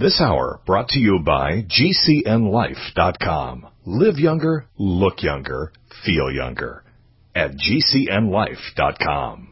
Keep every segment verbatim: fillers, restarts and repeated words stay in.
This hour brought to you by G C N life dot com. Live younger, look younger, feel younger. At G C N life dot com.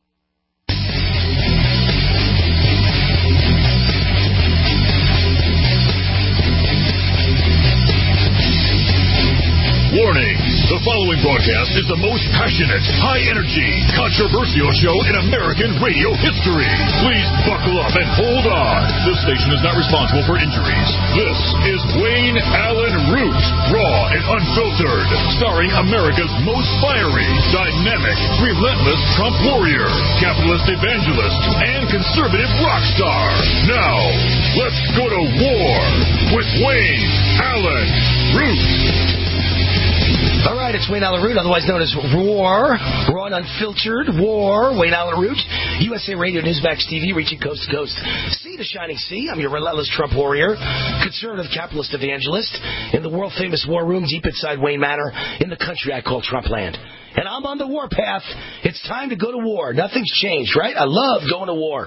Warning! The following broadcast is the most passionate, high-energy, controversial show in American radio history. Please buckle up and hold on. This station is not responsible for injuries. This is Wayne Allyn Root, raw and unfiltered, starring America's most fiery, dynamic, relentless Trump warrior, capitalist evangelist, and conservative rock star. Now, let's go to war with Wayne Allyn Root. All right, it's Wayne Allyn Root, otherwise known as Roar, raw and unfiltered, War, Wayne Allyn Root, U S A Radio, Newsmax T V, reaching coast to coast, sea to shining sea. I'm your relentless Trump warrior, conservative capitalist evangelist, in the world-famous war room deep inside Wayne Manor, in the country I call Trump land. And I'm on the war path. It's time to go to war. Nothing's changed, right? I love going to war.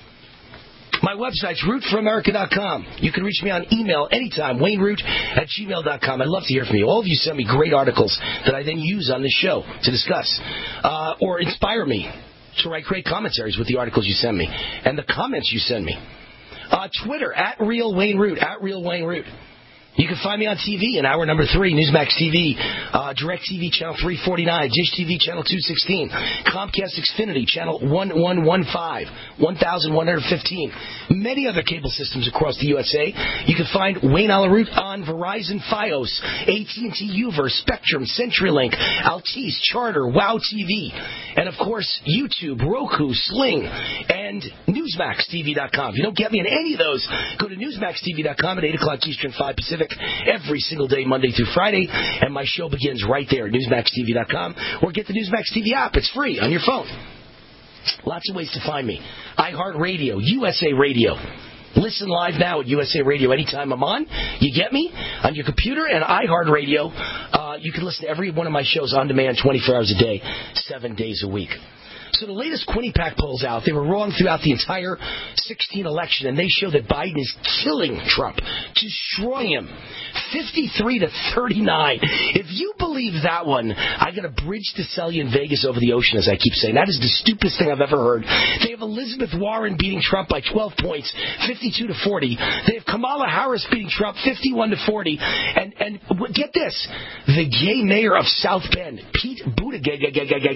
My website's root for america dot com. You can reach me on email anytime, wayne root at gmail dot com. I'd love to hear from you. All of you send me great articles that I then use on this show to discuss, uh, or inspire me to write great commentaries with the articles you send me and the comments you send me. Uh, Twitter, at Real Wayne Root, at Real Wayne Root. You can find me on T V in hour number three, Newsmax T V, uh, DirecTV channel three forty-nine, Dish T V channel two sixteen, Comcast Xfinity channel one one one five, one thousand one hundred fifteen, many other cable systems across the U S A. You can find Wayne Allyn Root on Verizon Fios, A T and T Uver, Spectrum, CenturyLink, Altice, Charter, Wow T V, and of course YouTube, Roku, Sling, and Newsmax T V dot com. If you don't get me on any of those, go to Newsmax T V dot com at eight o'clock Eastern, five Pacific, every single day, Monday through Friday, and my show begins right there at Newsmax T V dot com, or get the Newsmax T V app. It's free on your phone. Lots of ways to find me. iHeartRadio, U S A Radio. Listen live now at U S A Radio anytime I'm on. You get me on your computer, and iHeartRadio. Uh, you can listen to every one of my shows on demand twenty-four hours a day, seven days a week. So the latest Quinnipiac polls out, they were wrong throughout the entire sixteen election, and they show that Biden is killing Trump, destroying him, fifty-three to thirty-nine. If you believe that one, I got a bridge to sell you in Vegas over the ocean, as I keep saying. That is the stupidest thing I've ever heard. They have Elizabeth Warren beating Trump by twelve points, fifty-two to forty. They have Kamala Harris beating Trump, fifty-one to forty. And and get this, the gay mayor of South Bend, Pete Buttigieg,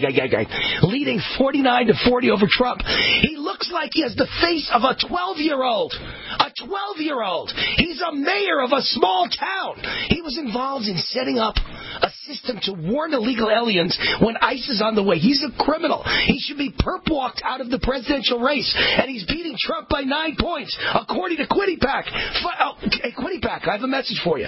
leading forty-nine to forty over Trump. He looks like he has the face of a twelve-year-old. A twelve-year-old. He's a mayor of a small town. He was involved in setting up a system to warn illegal aliens when ICE is on the way. He's a criminal. He should be perp-walked out of the presidential race, and he's beating Trump by nine points, according to Quinnipiac. Oh, hey, Quinnipiac, I have a message for you.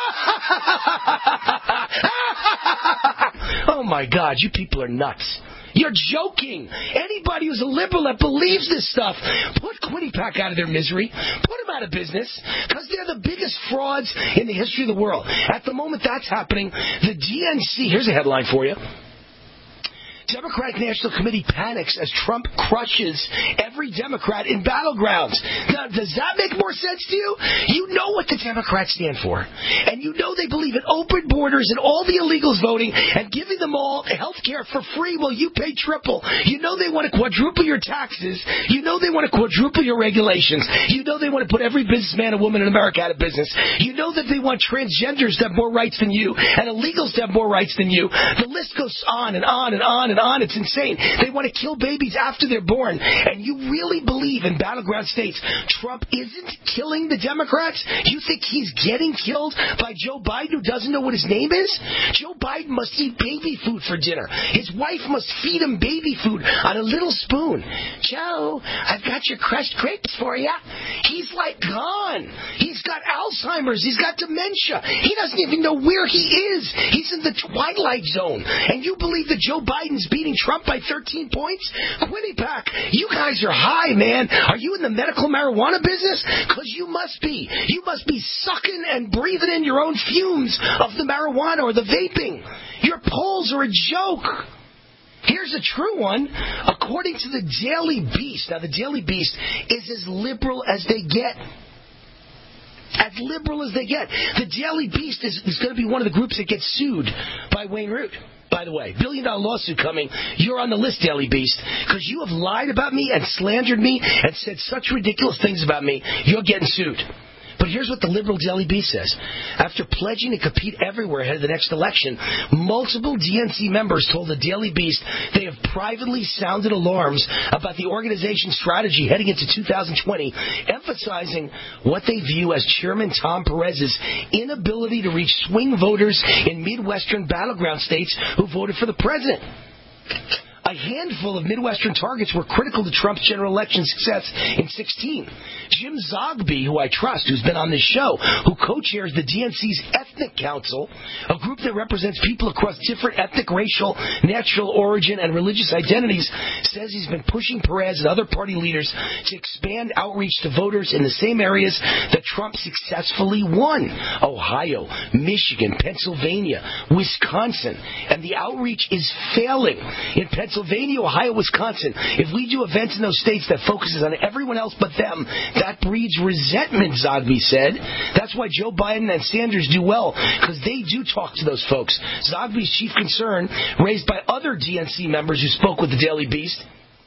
Oh, my God, you people are nuts. You're joking. Anybody who's a liberal that believes this stuff, put Quinnipiac out of their misery. Put them out of business, because they're the biggest frauds in the history of the world. At the moment that's happening, the D N C, here's a headline for you. Democratic National Committee panics as Trump crushes every Democrat in battlegrounds. Now, does that make more sense to you? You know what the Democrats stand for. And you know they believe in open borders and all the illegals voting and giving them all health care for free while you pay triple. You know they want to quadruple your taxes. You know they want to quadruple your regulations. You know they want to put every businessman and woman in America out of business. You know that they want transgenders to have more rights than you and illegals to have more rights than you. The list goes on and on and on and on. It's insane. They want to kill babies after they're born. And you really believe in battleground states Trump isn't killing the Democrats? You think he's getting killed by Joe Biden, who doesn't know what his name is? Joe Biden must eat baby food for dinner. His wife must feed him baby food on a little spoon. Joe, I've got your crushed grapes for you. He's like gone. He's got Alzheimer's. He's got dementia. He doesn't even know where he is. He's in the twilight zone. And you believe that Joe Biden's beating Trump by thirteen points? Quinnipiac, you guys are high, man. Are you in the medical marijuana business? Because you must be. You must be sucking and breathing in your own fumes of the marijuana or the vaping. Your polls are a joke. Here's a true one. According to the Daily Beast, now the Daily Beast is as liberal as they get. as liberal as they get. The Daily Beast is, is going to be one of the groups that gets sued by Wayne Root. By the way, billion dollar lawsuit coming. You're on the list, Daily Beast, because you have lied about me and slandered me and said such ridiculous things about me. You're getting sued. But here's what the liberal Daily Beast says. After pledging to compete everywhere ahead of the next election, multiple D N C members told the Daily Beast they have privately sounded alarms about the organization's strategy heading into two thousand twenty, emphasizing what they view as Chairman Tom Perez's inability to reach swing voters in Midwestern battleground states who voted for the president. A handful of Midwestern targets were critical to Trump's general election success in sixteen. Jim Zogby, who I trust, who's been on this show, who co-chairs the D N C's Ethnic Council, a group that represents people across different ethnic, racial, natural origin, and religious identities, says he's been pushing Perez and other party leaders to expand outreach to voters in the same areas that Trump successfully won: Ohio, Michigan, Pennsylvania, Wisconsin. And the outreach is failing. In Pennsylvania, Pennsylvania, Ohio, Wisconsin, if we do events in those states that focuses on everyone else but them, that breeds resentment, Zogby said. That's why Joe Biden and Sanders do well, because they do talk to those folks. Zogby's chief concern, raised by other D N C members who spoke with the Daily Beast,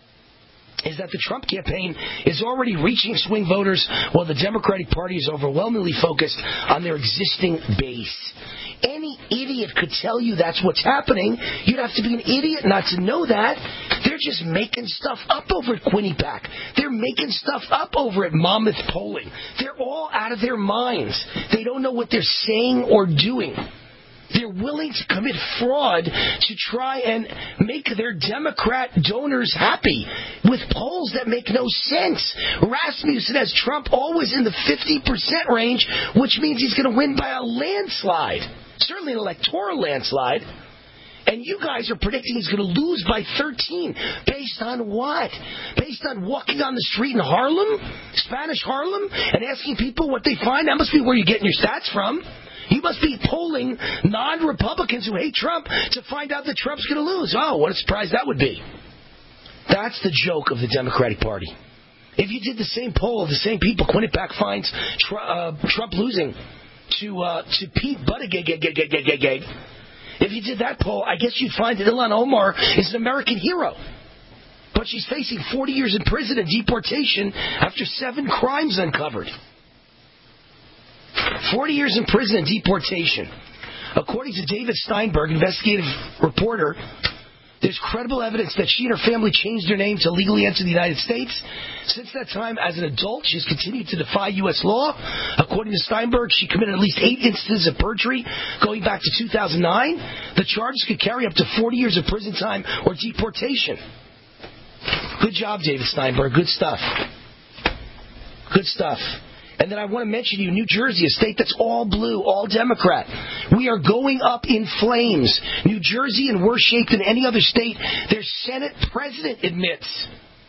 is that the Trump campaign is already reaching swing voters while the Democratic Party is overwhelmingly focused on their existing base. Any idiot could tell you that's what's happening. You'd have to be an idiot not to know that. They're just making stuff up over at Quinnipiac. They're making stuff up over at Monmouth Polling. They're all out of their minds. They don't know what they're saying or doing. They're willing to commit fraud to try and make their Democrat donors happy with polls that make no sense. Rasmussen has Trump always in the fifty percent range, which means he's going to win by a landslide. Certainly an electoral landslide. And you guys are predicting he's going to lose by thirteen. Based on what? Based on walking on the street in Harlem, Spanish Harlem, and asking people what they find? That must be where you're getting your stats from. You must be polling non-Republicans who hate Trump to find out that Trump's going to lose. Oh, what a surprise that would be. That's the joke of the Democratic Party. If you did the same poll of the same people, Quinnipiac finds tr- uh, Trump losing to uh, to Pete Buttigieg. If you did that poll, I guess you'd find that Ilhan Omar is an American hero. But she's facing forty years in prison and deportation after seven crimes uncovered. forty years in prison and deportation. According to David Steinberg, investigative reporter, there's credible evidence that she and her family changed their name to legally enter the United States. Since that time, as an adult, she's continued to defy U S law. According to Steinberg, she committed at least eight instances of perjury going back to two thousand nine. The charges could carry up to forty years of prison time or deportation. Good job, David Steinberg. Good stuff. Good stuff. And then I want to mention to you, New Jersey, a state that's all blue, all Democrat. We are going up in flames. New Jersey in worse shape than any other state. Their Senate president admits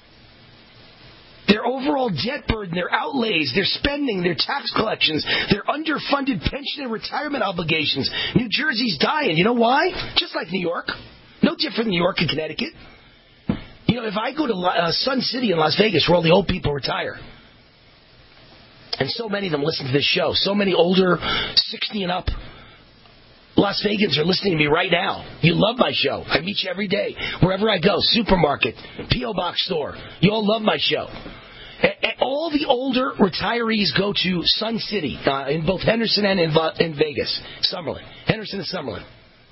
their overall debt burden, their outlays, their spending, their tax collections, their underfunded pension and retirement obligations. New Jersey's dying. You know why? Just like New York. No different than New York and Connecticut. You know, if I go to uh, Sun City in Las Vegas where all the old people retire, and so many of them listen to this show. So many older, sixty and up Las Vegans are listening to me right now. You love my show. I meet you every day. Wherever I go, supermarket, P O box store. You all love my show. And all the older retirees go to Sun City, uh, in both Henderson and in, in Vegas. Summerlin. Henderson and Summerlin.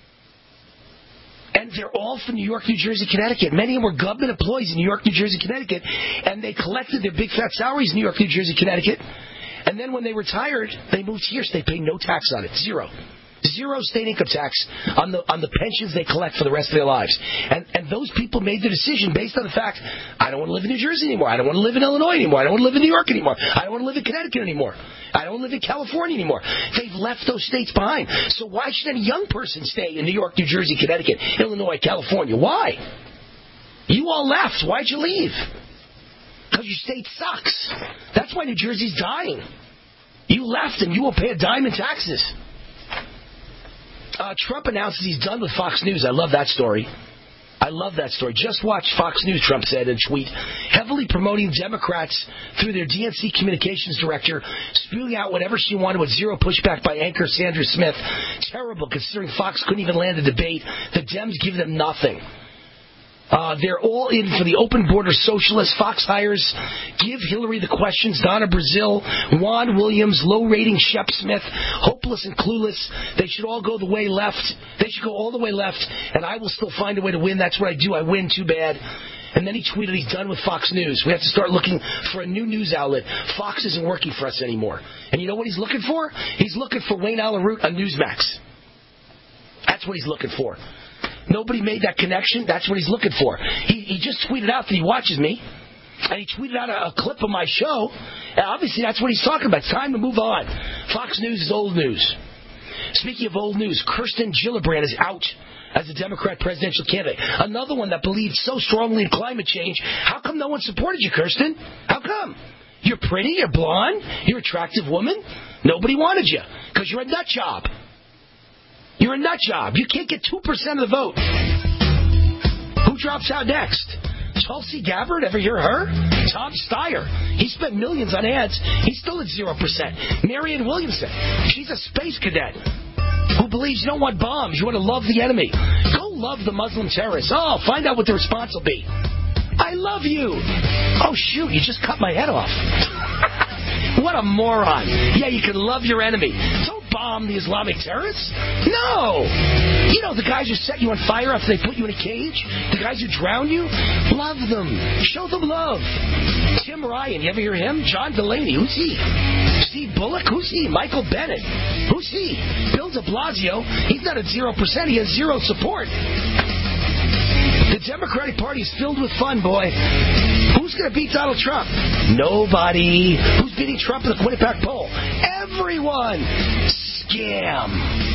And they're all from New York, New Jersey, Connecticut. Many of them were government employees in New York, New Jersey, Connecticut. And they collected their big fat salaries in New York, New Jersey, Connecticut. And then when they retired, they moved here, so they paid no tax on it. Zero. Zero state income tax on the on the pensions they collect for the rest of their lives. And and those people made the decision based on the fact, I don't want to live in New Jersey anymore. I don't want to live in Illinois anymore. I don't want to live in New York anymore. I don't want to live in Connecticut anymore. I don't want to live in California anymore. They've left those states behind. So why should any young person stay in New York, New Jersey, Connecticut, Illinois, California? Why? You all left. Why'd you leave? Because your state sucks. That's why New Jersey's dying. You left and you won't pay a dime in taxes. Uh, Trump announces he's done with Fox News. I love that story. I love that story. Just watch Fox News, Trump said in a tweet, heavily promoting Democrats through their D N C communications director, spewing out whatever she wanted with zero pushback by anchor Sandra Smith. Terrible, considering Fox couldn't even land a debate. The Dems give them nothing. Uh, they're all in for the open border socialists. Fox hires, give Hillary the questions, Donna Brazile, Juan Williams, low rating Shep Smith, hopeless and clueless. They should all go the way left. They should go all the way left, and I will still find a way to win. That's what I do. I win, too bad. And then he tweeted he's done with Fox News. We have to start looking for a new news outlet. Fox isn't working for us anymore. And you know what he's looking for? He's looking for Wayne Allyn Root on Newsmax. That's what he's looking for. Nobody made that connection. That's what he's looking for. He, he just tweeted out that he watches me, and he tweeted out a, a clip of my show. And obviously, that's what he's talking about. It's time to move on. Fox News is old news. Speaking of old news, Kirsten Gillibrand is out as a Democrat presidential candidate. Another one that believed so strongly in climate change. How come no one supported you, Kirsten? How come? You're pretty, you're blonde, you're an attractive woman. Nobody wanted you because you're a nut job. You're a nut job. You can't get two percent of the vote. Who drops out next? Tulsi Gabbard? Ever hear her? Tom Steyer. He spent millions on ads. He's still at zero percent. Marianne Williamson. She's a space cadet who believes you don't want bombs. You want to love the enemy. Go love the Muslim terrorists. Oh, find out what the response will be. I love you. Oh, shoot, you just cut my head off. What a moron. Yeah, you can love your enemy. Don't bomb the Islamic terrorists. No. You know, the guys who set you on fire after they put you in a cage, the guys who drown you, love them. Show them love. Tim Ryan, you ever hear him? John Delaney, who's he? Steve Bullock, who's he? Michael Bennett, who's he? Bill de Blasio, he's not at zero percent, he has zero support. The Democratic Party is filled with fun, boy. Who's going to beat Donald Trump? Nobody. Who's beating Trump in the Quinnipiac poll? Everyone. Scam.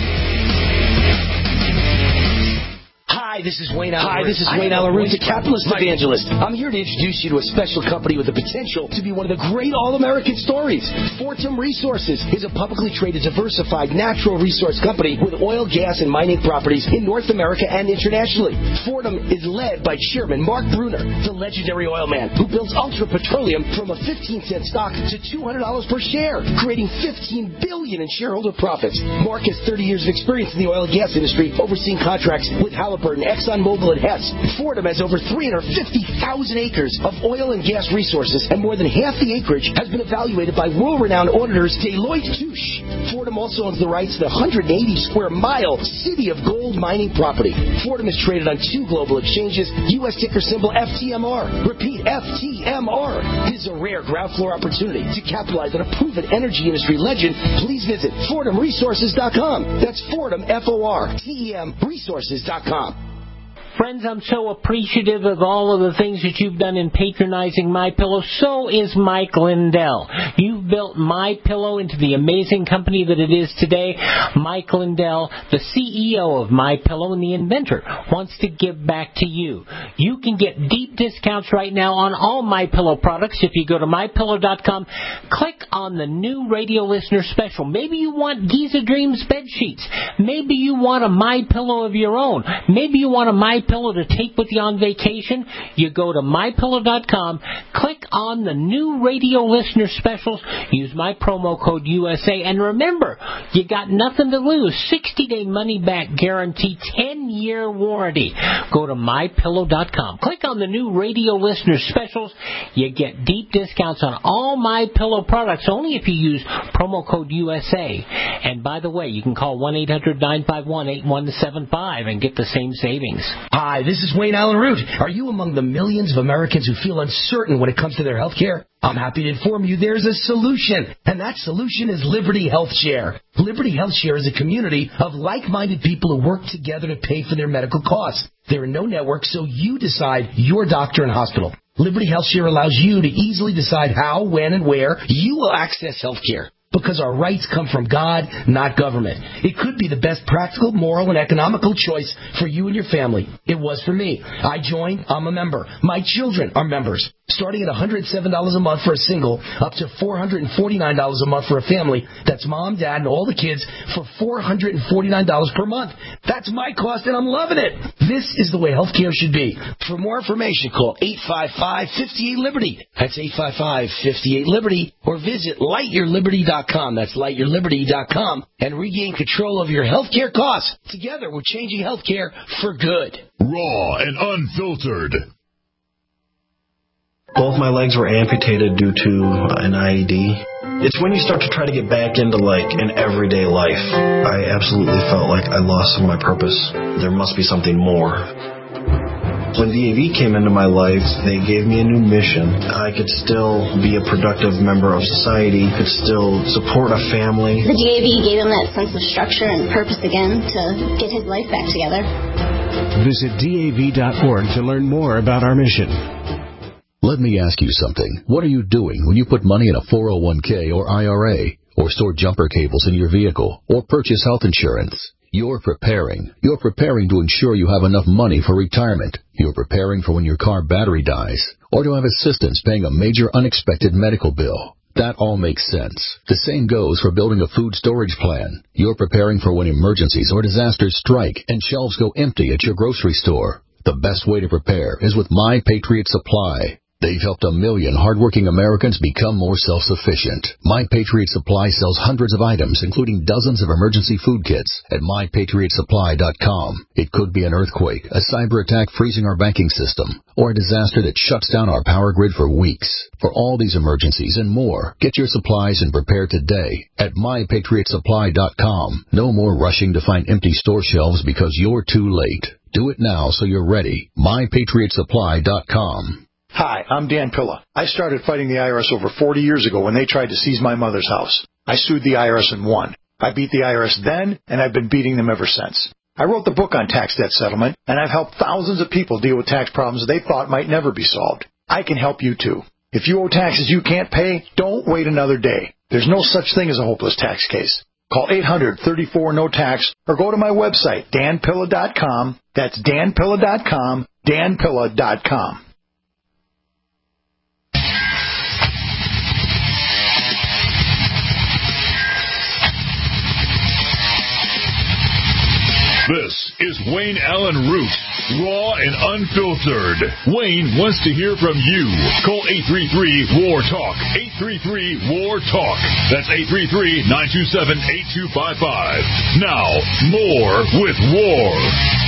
Hi, this is Wayne Allyn Root. Hi, this is Wayne Allyn Root, the capitalist evangelist. I'm here to introduce you to a special company with the potential to be one of the great all-American stories. Fortum Resources is a publicly traded, diversified, natural resource company with oil, gas, and mining properties in North America and internationally. Fortum is led by Chairman Mark Brunner, the legendary oil man who builds Ultra Petroleum from a fifteen cent stock to two hundred dollars per share, creating fifteen billion dollars in shareholder profits. Mark has thirty years of experience in the oil and gas industry, overseeing contracts with Halliburton, ExxonMobil, and Hess. Fortum has over three hundred fifty thousand acres of oil and gas resources, and more than half the acreage has been evaluated by world-renowned auditors Deloitte Touche. Fortum also owns the rights to the one hundred eighty square mile City of Gold mining property. Fortum is traded on two global exchanges, U S ticker symbol F T M R. Repeat, F T M R. This is a rare ground floor opportunity to capitalize on a proven energy industry legend. Please visit Fortum Resources dot com. That's Fortum, F O R T E M, Resources dot com. Friends, I'm so appreciative of all of the things that you've done in patronizing MyPillow. So is Mike Lindell. You've built MyPillow into the amazing company that it is today. Mike Lindell, the C E O of MyPillow and the inventor, wants to give back to you. You can get deep discounts right now on all MyPillow products if you go to My Pillow dot com. Click on the new radio listener special. Maybe you want Giza Dreams bed sheets. Maybe you want a MyPillow of your own. Maybe you want a MyPillow Pillow to take with you on vacation. You go to My Pillow dot com, click on the new radio listener specials, use my promo code U S A, and remember, you got nothing to lose. sixty day money back guarantee, ten year warranty. Go to My Pillow dot com, click on the new radio listener specials. You get deep discounts on all MyPillow products only if you use promo code U S A. And by the way, you can call one eight hundred nine five one eight one seven five and get the same savings. Hi, this is Wayne Allyn Root. Are you among the millions of Americans who feel uncertain when it comes to their health care? I'm happy to inform you there's a solution, and that solution is Liberty Health Share. Liberty Health Share is a community of like-minded people who work together to pay for their medical costs. There are no networks, so you decide your doctor and hospital. Liberty Health Share allows you to easily decide how, when, and where you will access health care. But because our rights come from God, not government. It could be the best practical, moral, and economical choice for you and your family. It was for me. I joined. I'm a member. My children are members. Starting at one hundred seven dollars a month for a single, up to four hundred forty-nine dollars a month for a family. That's mom, dad, and all the kids for four hundred forty-nine dollars per month. That's my cost, and I'm loving it. This is the way healthcare should be. For more information, call eight five five, five eight, Liberty. That's eight five five, five eight, Liberty. Or visit light your liberty dot com. That's light your liberty dot com. And regain control of your healthcare costs. Together, we're changing healthcare for good. Raw and unfiltered. Both my legs were amputated due to an I E D. It's when you start to try to get back into, like, an everyday life. I absolutely felt like I lost some of my purpose. There must be something more. When D A V came into my life, they gave me a new mission. I could still be a productive member of society, could still support a family. The D A V gave him that sense of structure and purpose again to get his life back together. Visit D A V dot org to learn more about our mission. Let me ask you something. What are you doing when you put money in a four oh one k or I R A, or store jumper cables in your vehicle, or purchase health insurance? You're preparing. You're preparing to ensure you have enough money for retirement. You're preparing for when your car battery dies, or to have assistance paying a major unexpected medical bill. That all makes sense. The same goes for building a food storage plan. You're preparing for when emergencies or disasters strike and shelves go empty at your grocery store. The best way to prepare is with My Patriot Supply. They've helped a million hardworking Americans become more self-sufficient. My Patriot Supply sells hundreds of items, including dozens of emergency food kits, at my patriot supply dot com. It could be an earthquake, a cyber attack freezing our banking system, or a disaster that shuts down our power grid for weeks. For all these emergencies and more, get your supplies and prepare today at my patriot supply dot com. No more rushing to find empty store shelves because you're too late. Do it now so you're ready. my patriot supply dot com. Hi, I'm Dan Pilla. I started fighting the I R S over forty years ago when they tried to seize my mother's house. I sued the I R S and won. I beat the I R S then, and I've been beating them ever since. I wrote the book on tax debt settlement, and I've helped thousands of people deal with tax problems they thought might never be solved. I can help you too. If you owe taxes you can't pay, don't wait another day. There's no such thing as a hopeless tax case. Call eight hundred, thirty-four, no tax or go to my website, dan pilla dot com. That's dan pilla dot com, dan pilla dot com. This is Wayne Allen Root, raw and unfiltered. Wayne wants to hear from you. Call eight three three, W A R, TALK. eight three three, W A R, TALK. That's eight three three, nine two seven, eight two five five. Now, more with W A R.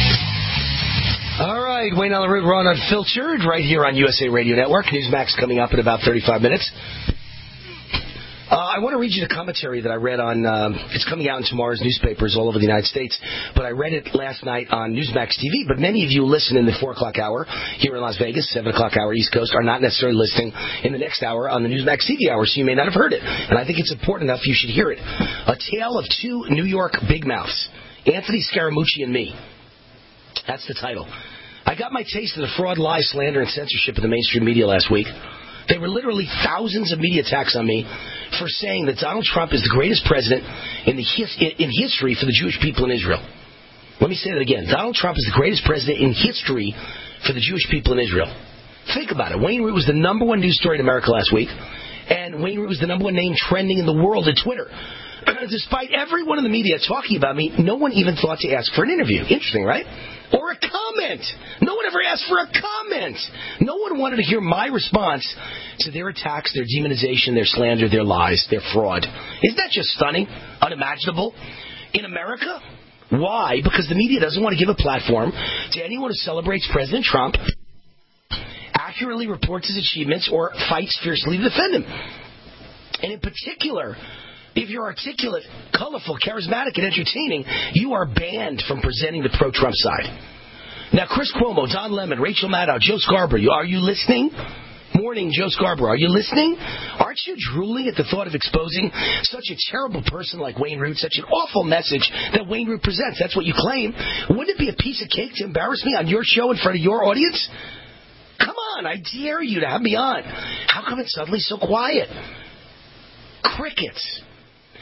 All right, Wayne Allen Root, raw and unfiltered, right here on U S A Radio Network. Newsmax coming up in about thirty-five minutes. Uh, I want to read you the commentary that I read on, um, it's coming out in tomorrow's newspapers all over the United States, but I read it last night on Newsmax T V, but many of you listen in the four o'clock hour here in Las Vegas, seven o'clock hour East Coast, are not necessarily listening in the next hour on the Newsmax T V hour, so you may not have heard it, and I think it's important enough you should hear it. A Tale of Two New York Big Mouths, Anthony Scaramucci and Me. That's the title. I got my taste of the fraud, lie, slander, and censorship of the mainstream media last week. There were literally thousands of media attacks on me for saying that Donald Trump is the greatest president in the his, in history for the Jewish people in Israel. Let me say that again. Donald Trump is the greatest president in history for the Jewish people in Israel. Think about it. Wayne Root was the number one news story in America last week, and Wayne Root was the number one name trending in the world at Twitter. Despite everyone in the media talking about me, no one even thought to ask for an interview. Interesting, right? Or a comment. No one ever asked for a comment. No one wanted to hear my response to their attacks, their demonization, their slander, their lies, their fraud. Isn't that just stunning? Unimaginable? In America? Why? Because the media doesn't want to give a platform to anyone who celebrates President Trump, accurately reports his achievements, or fights fiercely to defend him. And in particular, if you're articulate, colorful, charismatic, and entertaining, you are banned from presenting the pro-Trump side. Now, Chris Cuomo, Don Lemon, Rachel Maddow, Joe Scarborough, are you listening? Morning, Joe Scarborough, are you listening? Aren't you drooling at the thought of exposing such a terrible person like Wayne Root, such an awful message that Wayne Root presents? That's what you claim. Wouldn't it be a piece of cake to embarrass me on your show in front of your audience? Come on, I dare you to have me on. How come it's suddenly so quiet? Crickets.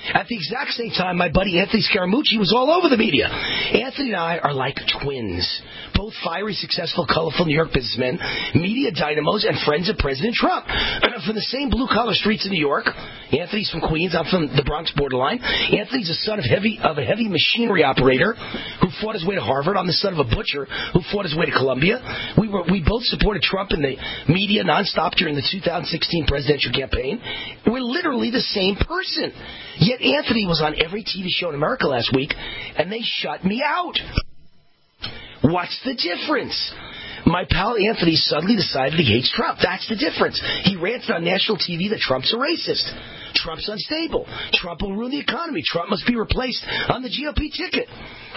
At the exact same time, my buddy Anthony Scaramucci was all over the media. Anthony and I are like twins. Both fiery, successful, colorful New York businessmen, media dynamos, and friends of President Trump. From the same blue-collar streets of New York. Anthony's from Queens. I'm from the Bronx borderline. Anthony's the son of heavy of a heavy machinery operator who fought his way to Harvard. I'm the son of a butcher who fought his way to Columbia. We were we both supported Trump in the media nonstop during the two thousand sixteen presidential campaign. We're literally the same person. Yet Anthony was on every T V show in America last week, and they shut me out. What's the difference? My pal Anthony suddenly decided he hates Trump. That's the difference. He ranted on national T V that Trump's a racist. Trump's unstable. Trump will ruin the economy. Trump must be replaced on the G O P ticket.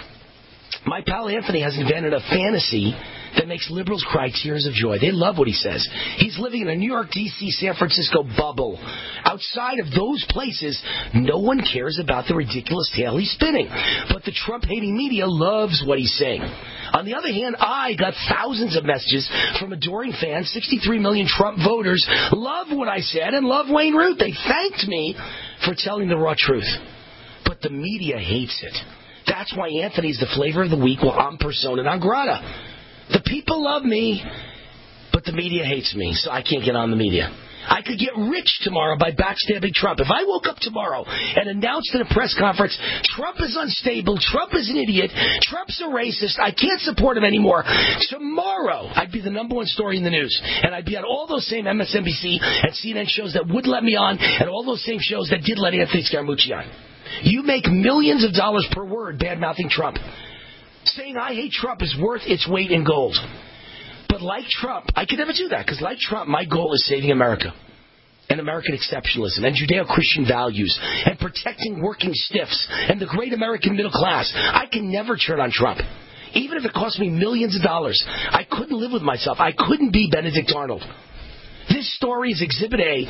My pal Anthony has invented a fantasy that makes liberals cry tears of joy. They love what he says. He's living in a New York, D C, San Francisco bubble. Outside of those places, no one cares about the ridiculous tale he's spinning. But the Trump-hating media loves what he's saying. On the other hand, I got thousands of messages from adoring fans. sixty-three million Trump voters love what I said and love Wayne Root. They thanked me for telling the raw truth. But the media hates it. That's why Anthony's the flavor of the week while I'm persona non grata. The people love me, but the media hates me, so I can't get on the media. I could get rich tomorrow by backstabbing Trump. If I woke up tomorrow and announced in a press conference, Trump is unstable, Trump is an idiot, Trump's a racist, I can't support him anymore, tomorrow I'd be the number one story in the news. And I'd be on all those same M S N B C and C N N shows that would let me on, and all those same shows that did let Anthony Scaramucci on. You make millions of dollars per word bad-mouthing Trump. Saying I hate Trump is worth its weight in gold. But like Trump, I could never do that, because like Trump, my goal is saving America and American exceptionalism and Judeo-Christian values and protecting working stiffs and the great American middle class. I can never turn on Trump. Even if it cost me millions of dollars, I couldn't live with myself. I couldn't be Benedict Arnold. This story is Exhibit A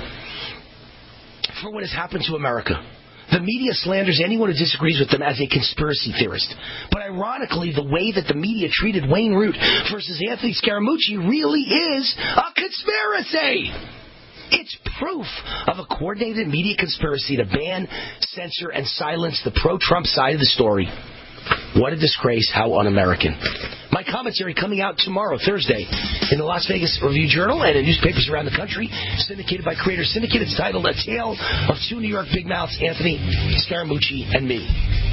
for what has happened to America. The media slanders anyone who disagrees with them as a conspiracy theorist. But ironically, the way that the media treated Wayne Root versus Anthony Scaramucci really is a conspiracy. It's proof of a coordinated media conspiracy to ban, censor, and silence the pro-Trump side of the story. What a disgrace, how un-American. My commentary coming out tomorrow, Thursday, in the Las Vegas Review-Journal and in newspapers around the country, syndicated by Creator Syndicate. It's titled A Tale of Two New York Big Mouths, Anthony Scaramucci and Me.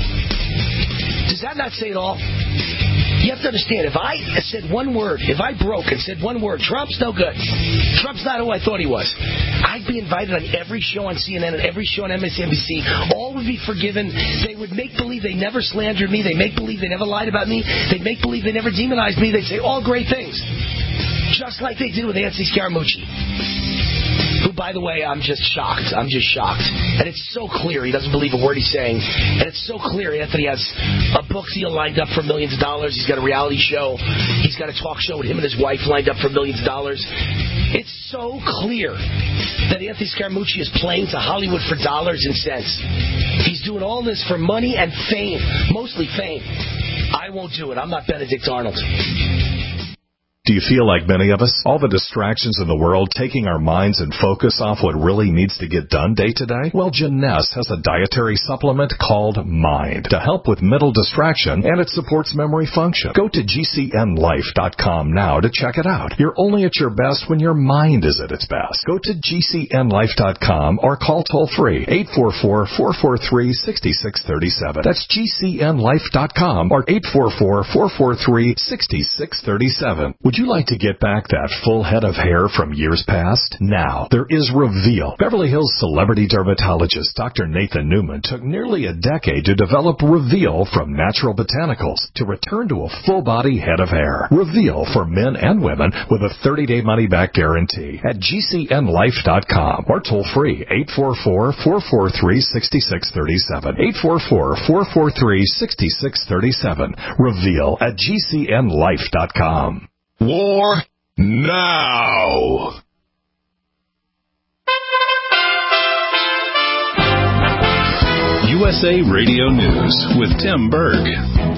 Does that not say it all? You have to understand, if I said one word, if I broke and said one word, Trump's no good, Trump's not who I thought he was, I'd be invited on every show on C N N and every show on M S N B C. All would be forgiven. They would make believe they never slandered me. They make believe they never lied about me. They make believe they never demonized me. They'd say all great things. Just like they did with Anthony Scaramucci. Who, by the way, I'm just shocked. I'm just shocked. And it's so clear he doesn't believe a word he's saying. And it's so clear Anthony has a book deal lined up for millions of dollars. He's got a reality show. He's got a talk show with him and his wife lined up for millions of dollars. It's so clear that Anthony Scaramucci is playing to Hollywood for dollars and cents. He's doing all this for money and fame. Mostly fame. I won't do it. I'm not Benedict Arnold. Do you feel like many of us? All the distractions in the world taking our minds and focus off what really needs to get done day to day? Well, Jeunesse has a dietary supplement called Mind to help with mental distraction, and it supports memory function. Go to G C N life dot com now to check it out. You're only at your best when your mind is at its best. Go to G C N life dot com or call toll-free eight four four, four four three, six six three seven. That's G C N life dot com or eight four four, four four three, six six three seven. Would you like to get back that full head of hair from years past? Now, there is Reveal. Beverly Hills celebrity dermatologist Doctor Nathan Newman took nearly a decade to develop Reveal from natural botanicals to return to a full-body head of hair. Reveal for men and women with a thirty-day money-back guarantee at G C N life dot com or toll-free eight four four, four four three, six six three seven. eight four four, four four three, six six three seven. Reveal at G C N life dot com. War now. U S A Radio News with Tim Berg.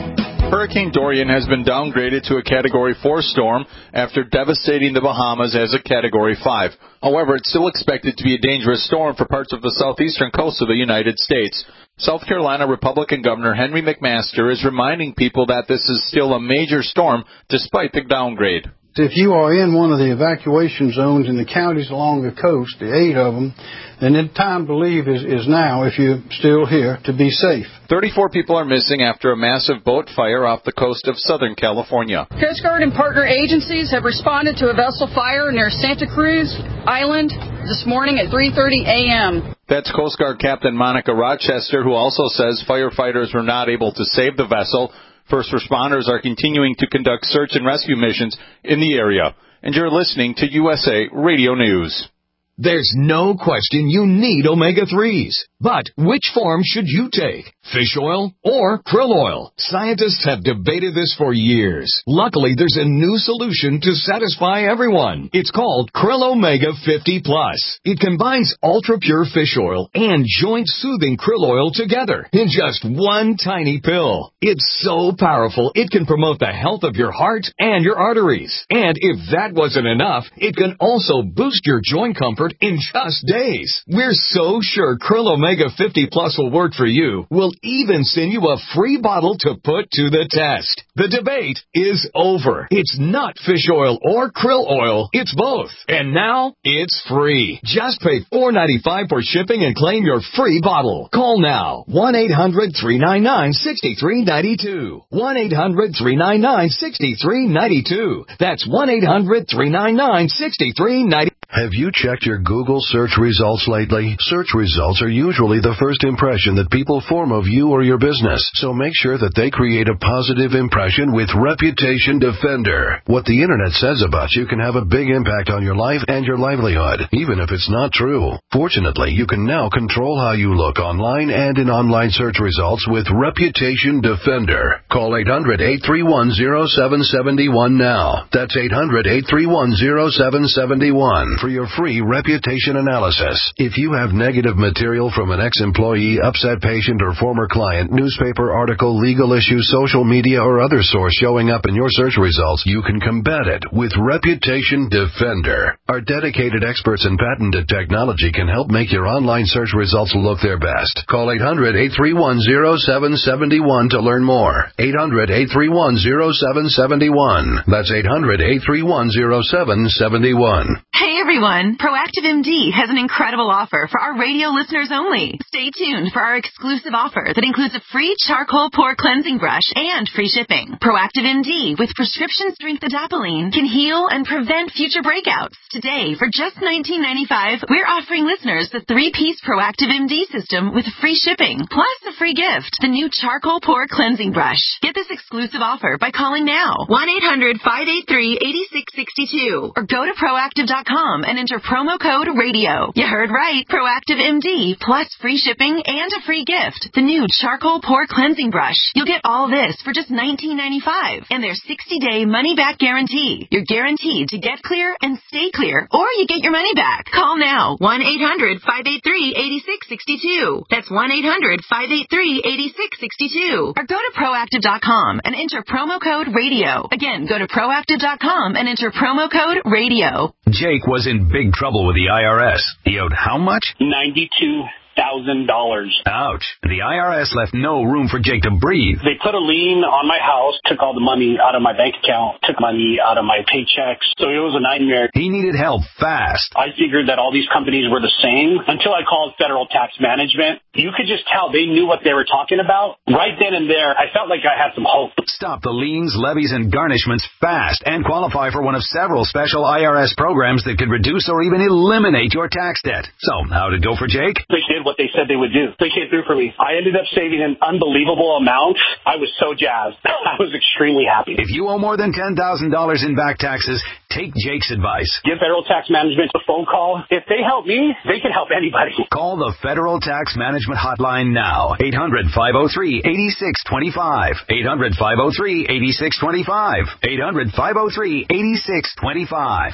Hurricane Dorian has been downgraded to a Category four storm after devastating the Bahamas as a Category five. However, it's still expected to be a dangerous storm for parts of the southeastern coast of the United States. South Carolina Republican Governor Henry McMaster is reminding people that this is still a major storm despite the downgrade. If you are in one of the evacuation zones in the counties along the coast, the eight of them, then the time to leave is, is now, if you're still here, to be safe. thirty-four people are missing after a massive boat fire off the coast of Southern California. Coast Guard and partner agencies have responded to a vessel fire near Santa Cruz Island this morning at three thirty a.m. That's Coast Guard Captain Monica Rochester, who also says firefighters were not able to save the vessel. First responders are continuing to conduct search and rescue missions in the area. And you're listening to U S A Radio News. There's no question you need omega threes. But which form should you take? Fish oil or krill oil? Scientists have debated this for years. Luckily, there's a new solution to satisfy everyone. It's called Krill Omega fifty plus. It combines ultra-pure fish oil and joint-soothing krill oil together in just one tiny pill. It's so powerful, it can promote the health of your heart and your arteries. And if that wasn't enough, it can also boost your joint comfort in just days. We're so sure Krill Omega fifty plus will work for you. We'll even send you a free bottle to put to the test. The debate is over. It's not fish oil or krill oil. It's both. And now it's free. Just pay four dollars and ninety-five cents for shipping and claim your free bottle. Call now. one eight hundred three nine nine six three nine two. one eight hundred three nine nine six three nine two. That's one eight hundred three nine nine six three nine two. Have you checked your Google search results lately? Search results are usually the first impression that people form of you or your business, so make sure that they create a positive impression with Reputation Defender. What the internet says about you can have a big impact on your life and your livelihood, even if it's not true. Fortunately, you can now control how you look online and in online search results with Reputation Defender. Call eight hundred eight three one zero seven seven one now. That's eight hundred eight three one zero seven seven one. For your free reputation analysis. If you have negative material from an ex-employee, upset patient, or former client, newspaper article, legal issue, social media, or other source showing up in your search results, you can combat it with Reputation Defender. Our dedicated experts in patented technology can help make your online search results look their best. Call eight hundred eight three one zero seven seven one to learn more. eight hundred eight three one zero seven seven one. That's eight hundred eight three one zero seven seven one. Hey everyone, Proactive M D has an incredible offer for our radio listeners only. Stay tuned for our exclusive offer that includes a free charcoal pore cleansing brush and free shipping. Proactive M D with prescription strength adapalene can heal and prevent future breakouts. Today, for just nineteen ninety-five dollars, we're offering listeners the three-piece Proactive M D system with free shipping, plus a free gift, the new charcoal pore cleansing brush. Get this exclusive offer by calling now, one eight hundred five eight three eight six six two, or go to proactive dot com and enter promo code radio. You heard right. Proactive M D plus free shipping and a free gift. The new charcoal pore cleansing brush. You'll get all this for just nineteen ninety-five dollars and their sixty-day money-back guarantee. You're guaranteed to get clear and stay clear, or you get your money back. Call now. one eight hundred five eight three eight six six two. That's one eight hundred five eight three eight six six two. Or go to proactive dot com and enter promo code radio. Again, go to proactive dot com and enter promo code radio. Jake was in big trouble with the I R S. He owed how much? ninety-two thousand dollars. Ouch. The I R S left no room for Jake to breathe. They put a lien on my house, took all the money out of my bank account, took money out of my paychecks. So it was a nightmare. He needed help fast. I figured that all these companies were the same until I called Federal Tax Management. You could just tell they knew what they were talking about. Right then and there, I felt like I had some hope. Stop the liens, levies, and garnishments fast and qualify for one of several special I R S programs that could reduce or even eliminate your tax debt. So, how'd it go for Jake? They did what they said they would do. They came through for me. I ended up saving an unbelievable amount. I was so jazzed. I was extremely happy. If you owe more than ten thousand dollars in back taxes, take Jake's advice. Give Federal Tax Management a phone call. If they help me, they can help anybody. Call the Federal Tax Management Hotline now. eight hundred five oh three eight six two five. eight hundred five oh three eight six two five. eight hundred five oh three eight six two five.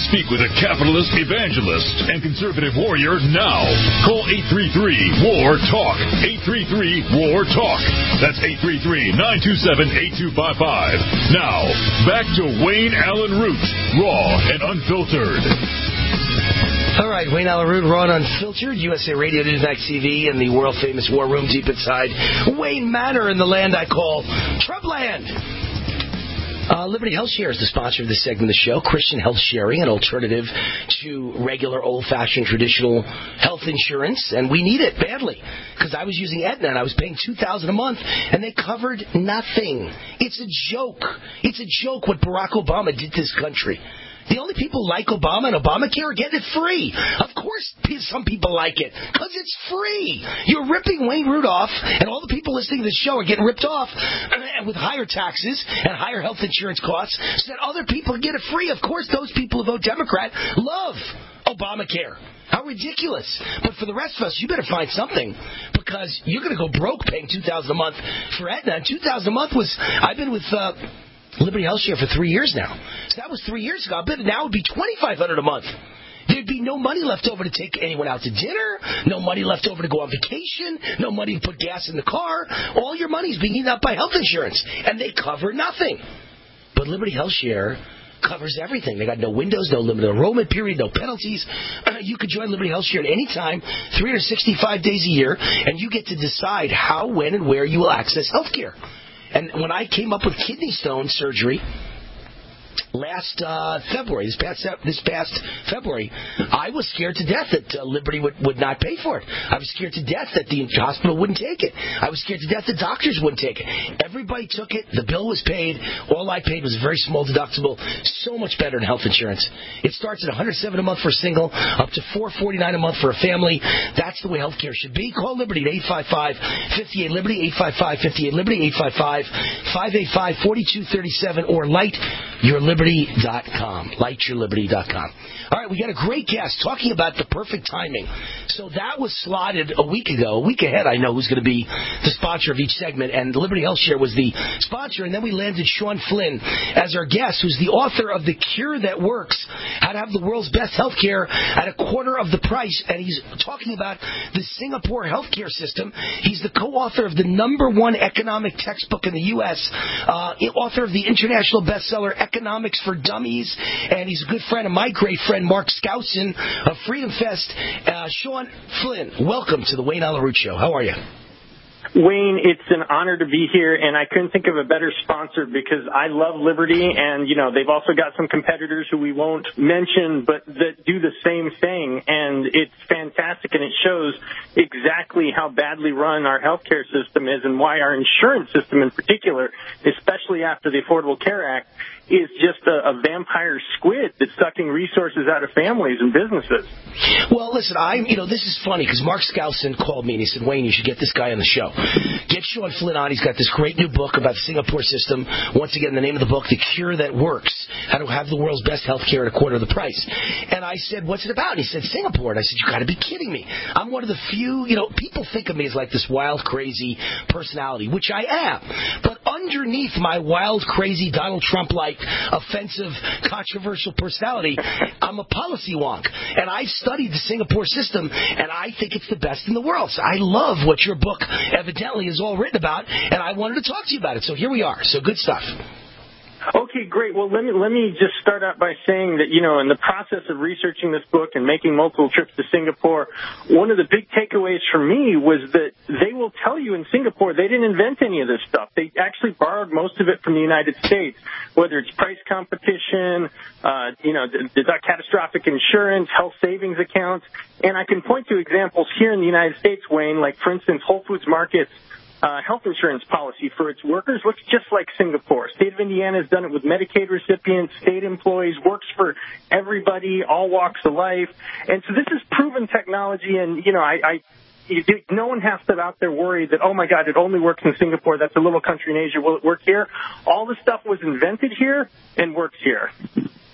speak with a capitalist evangelist and conservative warrior now. Call eight three three, W A R, TALK. eight three three, W A R, TALK. That's eight three three, nine two seven, eight two five five. Now, back to Wayne Allen Root, raw and unfiltered. All right, Wayne Allen Root, raw and unfiltered, U S A Radio, Newsmax T V, and the world-famous War Room deep inside Wayne Manor in the land I call Trumpland. Uh, Liberty Health Share is the sponsor of this segment of the show. Christian health sharing, an alternative to regular old-fashioned traditional health insurance, and we need it badly because I was using Aetna and I was paying two thousand dollars a month, and they covered nothing. It's a joke. It's a joke what Barack Obama did to this country. The only people like Obama and Obamacare are getting it free. Of course some people like it, because it's free. You're ripping Wayne Root off, and all the people listening to the show are getting ripped off with higher taxes and higher health insurance costs so that other people get it free. Of course those people who vote Democrat love Obamacare. How ridiculous. But for the rest of us, you better find something, because you're going to go broke paying two thousand dollars a month for Aetna. And two thousand dollars a month was, I've been with... Uh, Liberty Health Share for three years now. So that was three years ago. I bet now it would be twenty-five hundred dollars a month. There'd be no money left over to take anyone out to dinner, no money left over to go on vacation, no money to put gas in the car. All your money's being eaten up by health insurance, and they cover nothing. But Liberty Health Share covers everything. They got no windows, no limited enrollment period, no penalties. Uh, you could join Liberty Health Share at any time, three hundred sixty-five days a year, and you get to decide how, when, and where you will access health care. And when I came up with kidney stone surgery last uh, February, this past this past February, I was scared to death that uh, Liberty would, would not pay for it. I was scared to death that the hospital wouldn't take it. I was scared to death that doctors wouldn't take it. Everybody took it. The bill was paid. All I paid was a very small deductible. So much better than health insurance. It starts at one hundred seven dollars a month for a single, up to four hundred forty-nine dollars a month for a family. That's the way health care should be. Call Liberty at eight five five, five eight, Liberty, eight five five, five eight, Liberty, eight five five, five eight five, four two three seven, or light your liberty dot com. light your liberty dot com. All right, we got a great guest talking about the perfect timing. So that was slotted a week ago. A week ahead, I know who's going to be the sponsor of each segment, and Liberty Health Share was the sponsor, and then we landed Sean Flynn as our guest, who's the author of The Cure That Works, How to Have the World's Best Healthcare at a Quarter of the Price, and he's talking about the Singapore healthcare system. He's the co-author of the number one economic textbook in the U S, uh, author of the international bestseller Economics for Dummies, and he's a good friend of my great friend Mark Skousen of Freedom Fest. Uh, Sean Flynn, welcome to the Wayne Allen Root Show. How are you? Wayne, it's an honor to be here, and I couldn't think of a better sponsor because I love Liberty, and, you know, they've also got some competitors who we won't mention, but that do the same thing, and it's fantastic, and it shows exactly how badly run our healthcare system is and why our insurance system in particular, especially after the Affordable Care Act, is just a, a vampire squid that's sucking resources out of families and businesses. Well, listen, I'm, you know, this is funny because Mark Skousen called me and he said, Wayne, you should get this guy on the show. Get Sean Flynn on. He's got this great new book about the Singapore system. Once again, the name of the book, The Cure That Works, How to Have the World's Best Healthcare at a Quarter of the Price. And I said, what's it about? And he said, Singapore. And I said, you got to be kidding me. I'm one of the few, you know, people think of me as like this wild, crazy personality, which I am. But underneath my wild, crazy, Donald Trump-like, offensive, controversial personality, I'm a policy wonk. And I've studied the Singapore system, and I think it's the best in the world. So I love what your book evidently is all written about, and I wanted to talk to you about it. So here we are. So good stuff. Okay, great. Well, let me let me just start out by saying that, you know, in the process of researching this book and making multiple trips to Singapore, one of the big takeaways for me was that they will tell you in Singapore they didn't invent any of this stuff. They actually borrowed most of it from the United States, whether it's price competition, uh, you know, the, the catastrophic insurance, health savings accounts. And I can point to examples here in the United States, Wayne, like, for instance, Whole Foods Market's Uh, health insurance policy for its workers looks just like Singapore. State of Indiana has done it with Medicaid recipients, state employees, works for everybody, all walks of life. And so this is proven technology, and, you know, I, I no one has to out there worry that, oh, my God, it only works in Singapore. That's a little country in Asia. Will it work here? All the stuff was invented here and works here.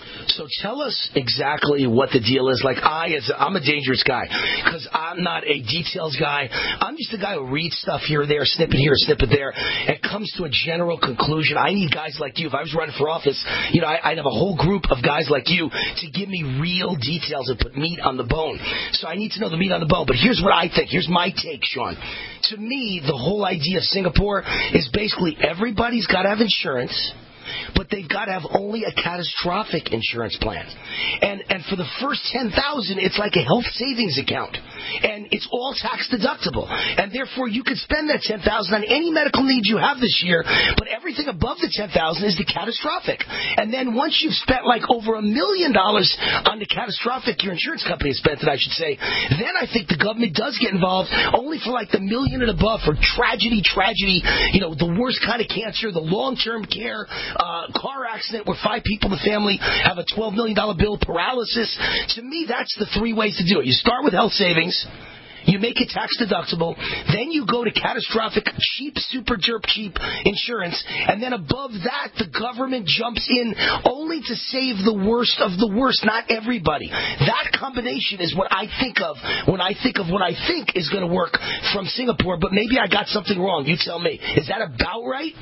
So tell us exactly what the deal is. Like I, as a, I'm a dangerous guy because I'm not a details guy. I'm just a guy who reads stuff here or there, snippet here, snippet there, and comes to a general conclusion. I need guys like you. If I was running for office, you know, I, I'd have a whole group of guys like you to give me real details and put meat on the bone. So I need to know the meat on the bone. But here's what I think. Here's my take, Sean. To me, the whole idea of Singapore is basically everybody's got to have insurance, but they've got to have only a catastrophic insurance plan. And and for the first ten thousand dollars, it's like a health savings account. And it's all tax deductible. And therefore, you could spend that ten thousand dollars on any medical needs you have this year, but everything above the ten thousand dollars is the catastrophic. And then once you've spent like over a million dollars on the catastrophic, your insurance company has spent it, I should say, then I think the government does get involved only for like the million and above for tragedy, tragedy, you know, the worst kind of cancer, the long-term care, Uh, car accident where five people in the family have a twelve million dollars bill, paralysis. To me, that's the three ways to do it. You start with health savings. You make it tax deductible. Then you go to catastrophic, cheap, super derp cheap insurance. And then above that, the government jumps in only to save the worst of the worst, not everybody. That combination is what I think of when I think of what I think is going to work from Singapore. But maybe I got something wrong. You tell me. Is that about right?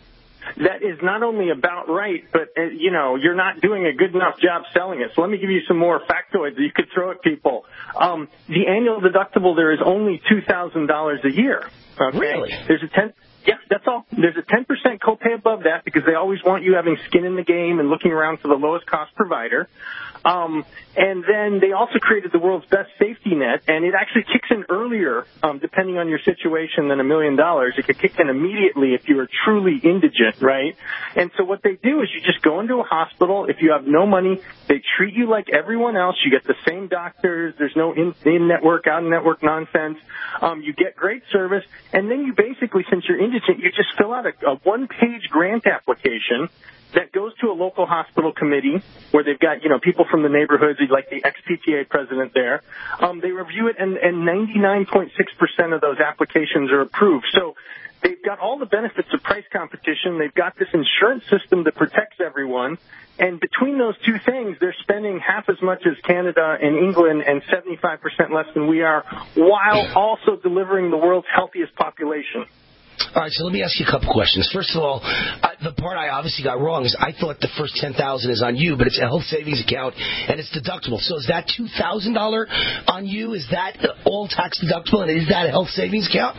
That is not only about right, but, uh, you know, you're not doing a good enough job selling it. So let me give you some more factoids that you could throw at people. Um, the annual deductible there is only two thousand dollars a year. Okay? Really? There's a ten. Yeah, that's all. There's a ten percent copay above that because they always want you having skin in the game and looking around for the lowest cost provider. Um, and then they also created the world's best safety net, and it actually kicks in earlier, um, depending on your situation, than a million dollars. It could kick in immediately if you are truly indigent, right? And so what they do is you just go into a hospital. If you have no money, they treat you like everyone else. You get the same doctors. There's no in, in-network, out-of-network nonsense. Um, you get great service, and then you basically, since you're indigent, you just fill out a, a one-page grant application that goes to a local hospital committee where they've got, you know, people from the neighborhoods, like the ex-P T A president there. Um, they review it, and, and ninety-nine point six percent of those applications are approved. So they've got all the benefits of price competition. They've got this insurance system that protects everyone. And between those two things, they're spending half as much as Canada and England and seventy-five percent less than we are, while also delivering the world's healthiest population. All right, so let me ask you a couple questions. First of all, I, the part I obviously got wrong is I thought the first ten thousand dollars is on you, but it's a health savings account and it's deductible. So is that two thousand dollars on you? Is that all tax deductible, and is that a health savings account?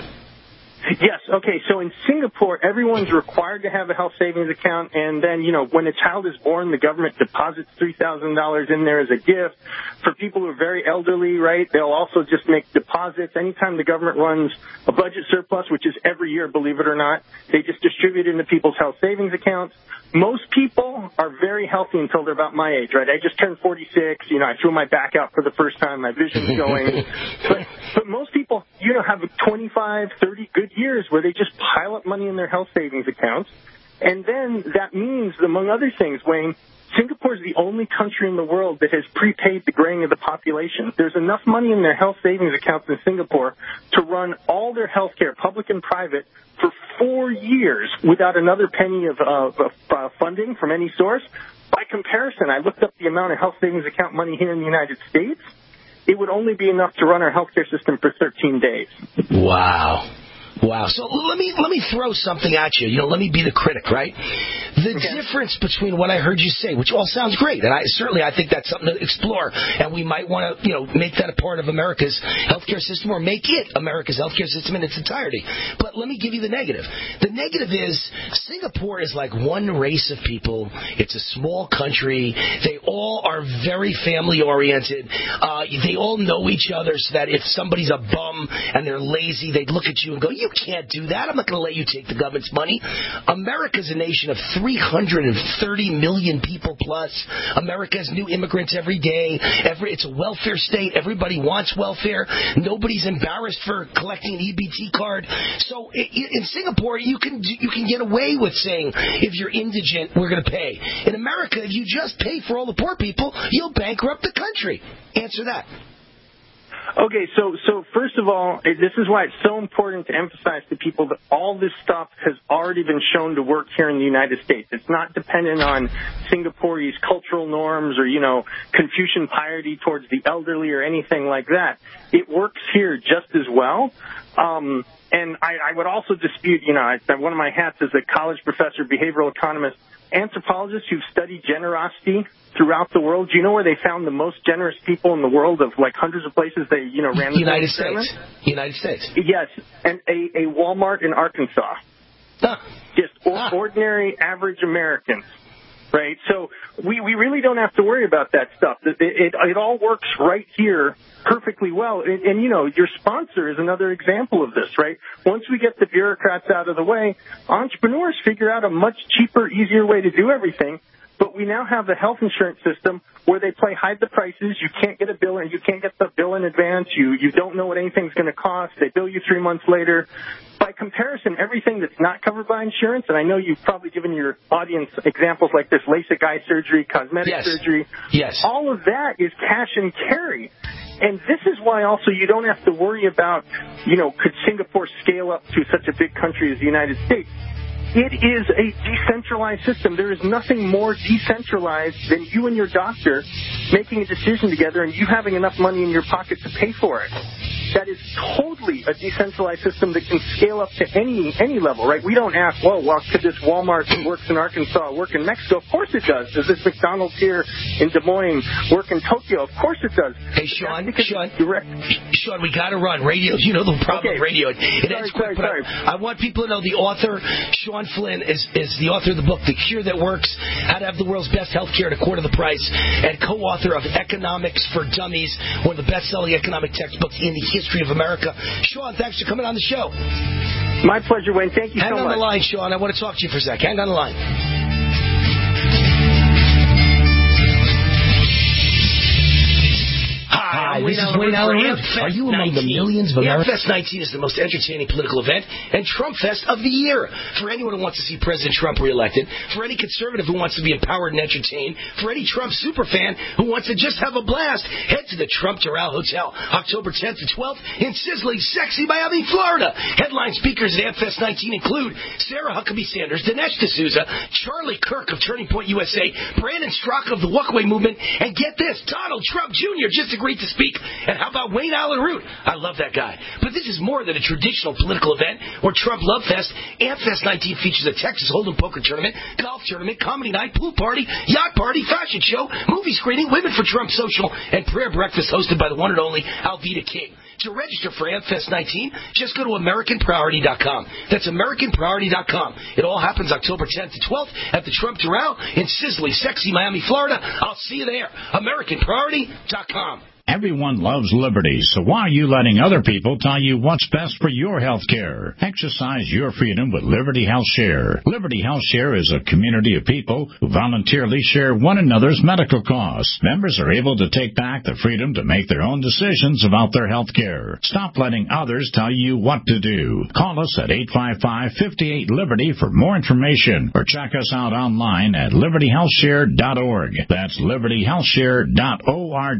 Yes. Okay. So in Singapore, everyone's required to have a health savings account, and then, you know, when a child is born, the government deposits three thousand dollars in there as a gift. For people who are very elderly, right, they'll also just make deposits. Anytime the government runs a budget surplus, which is every year, believe it or not, they just distribute it into people's health savings accounts. Most people are very healthy until they're about my age, right? I just turned forty-six. You know, I threw my back out for the first time. My vision's going. but, but most people, you know, have twenty-five, thirty good years where they just pile up money in their health savings accounts. And then that means, among other things, Wayne, Singapore is the only country in the world that has prepaid the graying of the population. There's enough money in their health savings accounts in Singapore to run all their health care, public and private, for four years without another penny of, uh, of uh, funding from any source. By comparison, I looked up the amount of health savings account money here in the United States. It would only be enough to run our health care system for thirteen days. Wow. Wow. So let me let me throw something at you. You know, let me be the critic, right? The okay. difference between what I heard you say, which all sounds great, and I certainly I think that's something to explore, and we might want to, you know, make that a part of America's healthcare system, or make it America's healthcare system in its entirety. But let me give you the negative. The negative is Singapore is like one race of people. It's a small country. They all are very family oriented. Uh, they all know each other, so that if somebody's a bum and they're lazy, they'd look at you and go, "You can't do that. I'm not going to let you take the government's money." America's a nation of three hundred thirty million people plus. America has new immigrants every day. Every It's a welfare state. Everybody wants welfare. Nobody's embarrassed for collecting an E B T card. So in Singapore, you can you can get away with saying, if you're indigent, we're going to pay. In America, if you just pay for all the poor people, you'll bankrupt the country. Answer that. Okay, so so first of all, this is why it's so important to emphasize to people that all this stuff has already been shown to work here in the United States. It's not dependent on Singapore's cultural norms or, you know, Confucian piety towards the elderly or anything like that. It works here just as well. Um, and I, I would also dispute, you know, I, one of my hats is a college professor, behavioral economist, anthropologists who've studied generosity throughout the world. Do you know where they found the most generous people in the world of like hundreds of places they, you know, ran the United States. United States. Yes, and a, a Walmart in Arkansas. Huh. Just or, ordinary, average Americans. Right? So we, we really don't have to worry about that stuff. It, it, it all works right here perfectly well. And, and, you know, your sponsor is another example of this, right? Once we get the bureaucrats out of the way, entrepreneurs figure out a much cheaper, easier way to do everything. But we now have the health insurance system where they play hide the prices. You can't get a bill, and you can't get the bill in advance. You you don't know what anything's going to cost. They bill you three months later. By comparison, everything that's not covered by insurance, and I know you've probably given your audience examples like this LASIK eye surgery, cosmetic yes. surgery. Yes. All of that is cash and carry. And this is why also you don't have to worry about, you know, could Singapore scale up to such a big country as the United States? It is a decentralized system. There is nothing more decentralized than you and your doctor making a decision together and you having enough money in your pocket to pay for it. That is totally a decentralized system that can scale up to any any level, right? We don't ask, well, well, could this Walmart that works in Arkansas work in Mexico? Of course it does. Does this McDonald's here in Des Moines work in Tokyo? Of course it does. Hey, Sean, Sean, Sean, we got to run. Radio, you know the problem okay. with radio. It, it sorry, ends quick, sorry, but sorry. I, I want people to know the author, Sean Flynn, is, is the author of the book, The Cure That Works, How to Have the World's Best Healthcare at a Quarter of the Price, and co-author of Economics for Dummies, one of the best-selling economic textbooks in the history of America. Sean, thanks for coming on the show. My pleasure, Wayne. Thank you Hang so much. Hang on the line, Sean. I want to talk to you for a sec. Hang on the line. Hi, this is Wayne Allen Root. Are you among the millions of Americans? AmFest nineteen is the most entertaining political event and Trump Fest of the year. For anyone who wants to see President Trump reelected, for any conservative who wants to be empowered and entertained, for any Trump superfan who wants to just have a blast, head to the Trump Doral Hotel, October tenth to twelfth in sizzling, sexy Miami, Florida. Headline speakers at AmFest nineteen include Sarah Huckabee Sanders, Dinesh D'Souza, Charlie Kirk of Turning Point U S A, Brandon Straka of the Walkaway Movement, and get this, Donald Trump Junior just agreed to speak. And how about Wayne Allen Root? I love that guy. But this is more than a traditional political event or Trump Love Fest. AmFest nineteen features a Texas Hold'em poker tournament, golf tournament, comedy night, pool party, yacht party, fashion show, movie screening, Women for Trump social, and prayer breakfast hosted by the one and only Alveda King. To register for AmFest nineteen, just go to American Priority dot com. That's American Priority dot com. It all happens October tenth to twelfth at the Trump Doral in sizzling, sexy Miami, Florida. I'll see you there. American Priority dot com. Everyone loves liberty, so why are you letting other people tell you what's best for your health care? Exercise your freedom with Liberty Health Share. Liberty Health Share is a community of people who voluntarily share one another's medical costs. Members are able to take back the freedom to make their own decisions about their health care. Stop letting others tell you what to do. Call us at eight five five, five eight, Liberty for more information, or check us out online at liberty health share dot org. That's liberty health share dot org.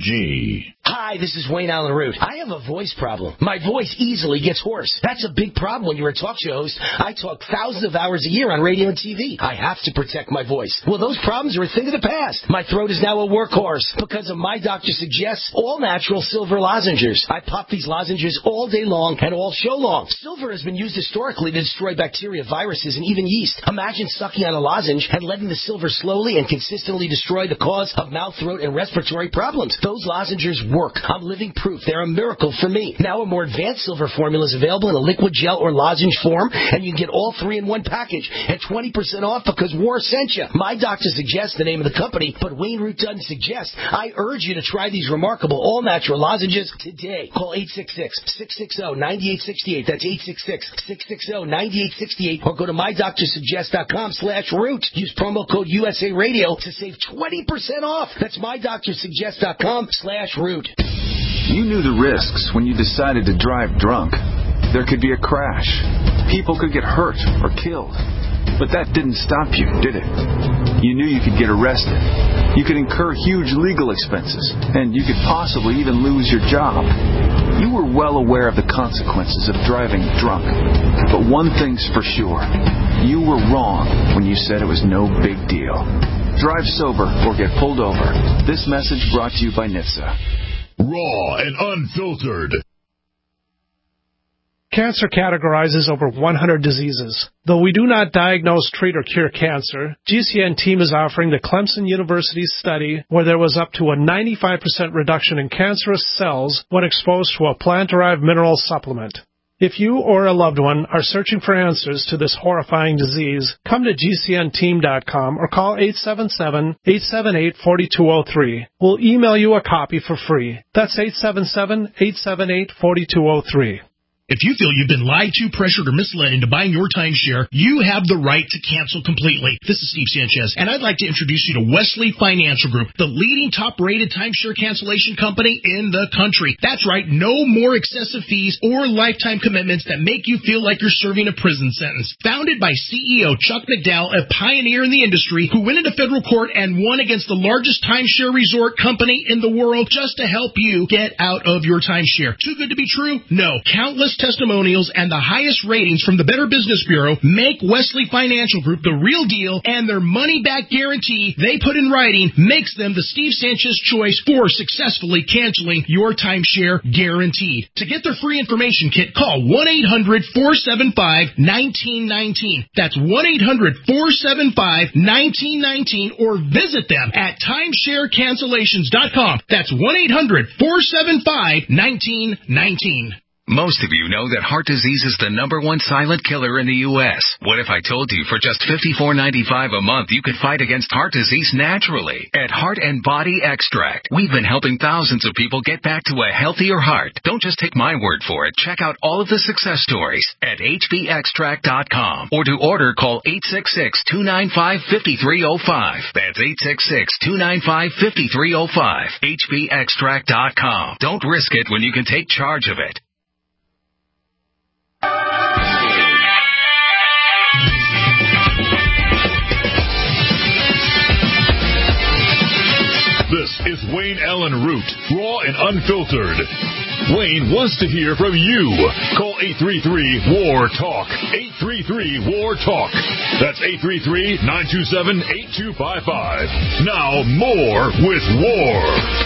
Hi, this is Wayne Allen Root. I have a voice problem. My voice easily gets hoarse. That's a big problem when you're a talk show host. I talk thousands of hours a year on radio and T V. I have to protect my voice. Well, those problems are a thing of the past. My throat is now a workhorse because of My Doctor Suggests all-natural silver lozenges. I pop these lozenges all day long and all show long. Silver has been used historically to destroy bacteria, viruses, and even yeast. Imagine sucking on a lozenge and letting the silver slowly and consistently destroy the cause of mouth, throat, and respiratory problems. Those lozenges work. I'm living proof. They're a miracle for me. Now a more advanced silver formula is available in a liquid gel or lozenge form, and you can get all three in one package and twenty percent off because War sent you. My Doctor Suggests the name of the company, but Wayne Root doesn't suggest. I urge you to try these remarkable all-natural lozenges today. Call eight six six, six six zero, nine eight six eight. That's eight six six, six six zero, nine eight six eight. Or go to my doctor suggest dot com slash root. Use promo code U S A Radio to save twenty percent off. That's my doctor suggest dot com slash root. You knew the risks when you decided to drive drunk. There could be a crash. People could get hurt or killed. But that didn't stop you, did it? You knew you could get arrested. You could incur huge legal expenses, and you could possibly even lose your job. You were well aware of the consequences of driving drunk. But one thing's for sure. You were wrong when you said it was no big deal. Drive sober or get pulled over. This message brought to you by N H T S A. Raw and unfiltered. Cancer categorizes over one hundred diseases. Though we do not diagnose, treat, or cure cancer, G C N team is offering the Clemson University study where there was up to a ninety-five percent reduction in cancerous cells when exposed to a plant-derived mineral supplement. If you or a loved one are searching for answers to this horrifying disease, come to G C N team dot com or call eight seven seven, eight seven eight, four two zero three. We'll email you a copy for free. That's eight seven seven, eight seven eight, four two zero three. If you feel you've been lied to, pressured, or misled into buying your timeshare, you have the right to cancel completely. This is Steve Sanchez, and I'd like to introduce you to Wesley Financial Group, the leading top-rated timeshare cancellation company in the country. That's right, no more excessive fees or lifetime commitments that make you feel like you're serving a prison sentence. Founded by C E O Chuck McDowell, a pioneer in the industry who went into federal court and won against the largest timeshare resort company in the world just to help you get out of your timeshare. Too good to be true? No. Countless testimonials and the highest ratings from the Better Business Bureau make Wesley Financial Group the real deal, and their money-back guarantee they put in writing makes them the Steve Sanchez choice for successfully canceling your timeshare guaranteed. To get their free information kit, call one eight hundred, four seven five, one nine one nine. That's one eight hundred, four seven five, one nine one nine, or visit them at timeshare cancellations dot com. That's one eight hundred, four seven five, one nine one nine. Most of you know that heart disease is the number one silent killer in the U S What if I told you for just fifty-four ninety-five a month you could fight against heart disease naturally? At Heart and Body Extract, we've been helping thousands of people get back to a healthier heart. Don't just take my word for it. Check out all of the success stories at H B extract dot com. Or to order, call eight six six, two nine five, five three zero five. That's eight six six, two nine five, five three zero five. H B extract dot com. Don't risk it when you can take charge of it. This is Wayne Allen Root, raw and unfiltered. Wayne wants to hear from you. Call eight three three, W A R, TALK. eight three three, W A R, TALK. That's eight three three, nine two seven, eight two five five. Now, more with War.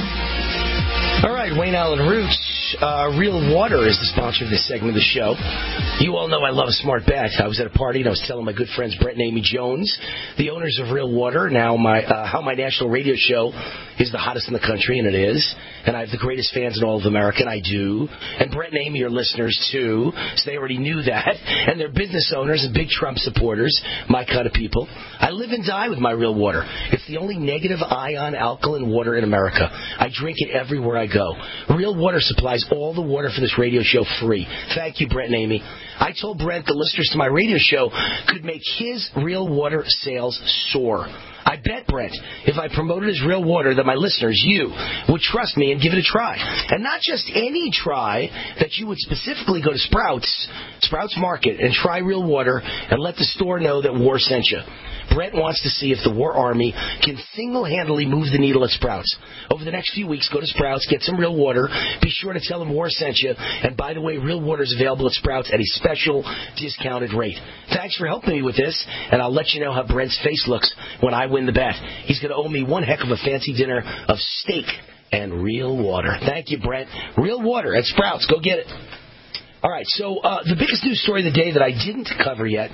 All right, Wayne Allen Root. Uh, Real Water is the sponsor of this segment of the show. You all know I love a smart bet. I was at a party and I was telling my good friends Brett and Amy Jones, the owners of Real Water, now my uh, how my national radio show is the hottest in the country, and it is. And I have the greatest fans in all of America, and I do. And Brett and Amy are listeners, too, so they already knew that. And they're business owners and big Trump supporters, my kind of people. I live and die with my Real Water. It's the only negative ion alkaline water in America. I drink it everywhere I go. Real Water supplies all the water for this radio show free. Thank you, Brett and Amy. I told Brent the listeners to my radio show could make his Real Water sales soar. I bet, Brent, if I promoted his Real Water, that my listeners, you, would trust me and give it a try. And not just any try, that you would specifically go to Sprouts, Sprouts Market, and try Real Water and let the store know that War sent you. Brent wants to see if the War Army can single-handedly move the needle at Sprouts. Over the next few weeks, go to Sprouts, get some Real Water. Be sure to tell them War sent you. And by the way, Real Water is available at Sprouts at a special discounted rate. Thanks for helping me with this, and I'll let you know how Brent's face looks when I win the bet. He's going to owe me one heck of a fancy dinner of steak and Real Water. Thank you, Brent. Real Water at Sprouts. Go get it. All right, so uh, the biggest news story of the day that I didn't cover yet